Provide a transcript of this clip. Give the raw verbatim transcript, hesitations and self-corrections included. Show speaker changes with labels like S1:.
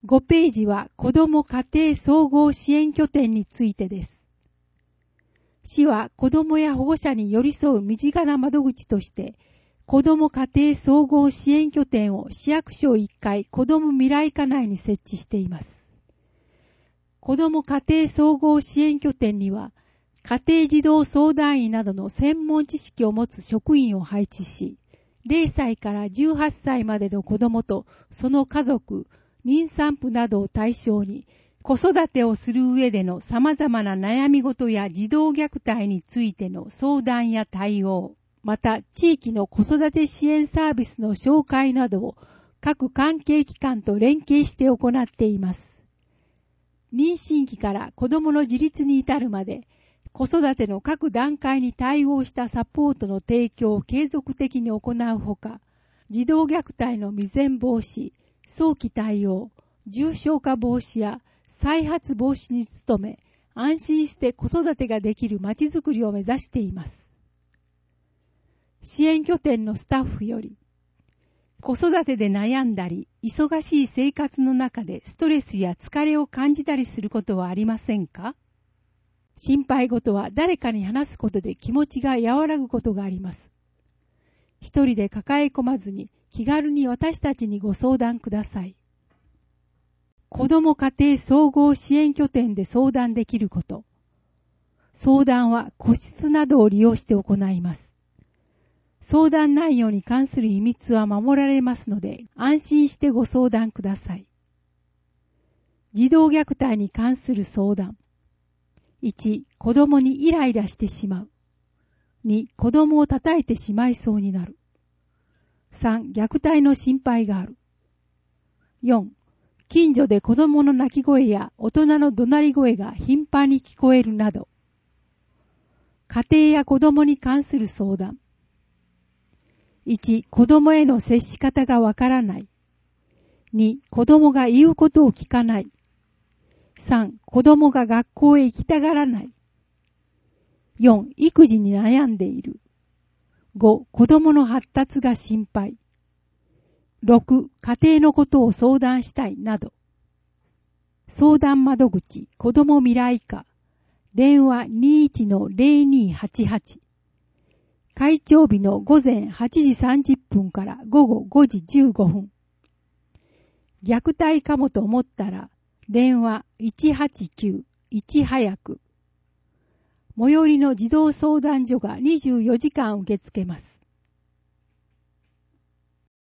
S1: ごページは子ども家庭総合支援拠点についてです。市は子どもや保護者に寄り添う身近な窓口として、子ども家庭総合支援拠点を市役所いっかい子ども未来課内に設置しています。子ども家庭総合支援拠点には、家庭児童相談員などの専門知識を持つ職員を配置し、れいさいからじゅうはっさいまでの子どもとその家族、妊産婦などを対象に、子育てをする上での様々な悩み事や児童虐待についての相談や対応、また地域の子育て支援サービスの紹介などを各関係機関と連携して行っています。妊娠期から子どもの自立に至るまで、子育ての各段階に対応したサポートの提供を継続的に行うほか、児童虐待の未然防止、早期対応、重症化防止や再発防止に努め、安心して子育てができるまちづくりを目指しています。支援拠点のスタッフより、子育てで悩んだり、忙しい生活の中でストレスや疲れを感じたりすることはありませんか？心配事は誰かに話すことで気持ちが和らぐことがあります。一人で抱え込まずに気軽に私たちにご相談ください。子ども家庭総合支援拠点で相談できること。相談は個室などを利用して行います。相談内容に関する秘密は守られますので、安心してご相談ください。児童虐待に関する相談。いち. 子供にイライラしてしまう。に. 子供を叩いてしまいそうになる。さん. 虐待の心配がある。よん. 近所で子供の泣き声や大人の怒鳴り声が頻繁に聞こえるなど。家庭や子供に関する相談。いち. 子供への接し方がわからない。に. 子供が言うことを聞かない。さん. 子供が学校へ行きたがらない。よん. 育児に悩んでいる。ご. 子供の発達が心配。ろく. 家庭のことを相談したいなど。相談窓口子ども未来課電話 にいちのゼロにはちはち 会長日の午前はちじさんじゅっぷんから午後ごじじゅうごふん。虐待かもと思ったら電話いちはちきゅういち早く。最寄りの児童相談所がにじゅうよじかん受け付けます。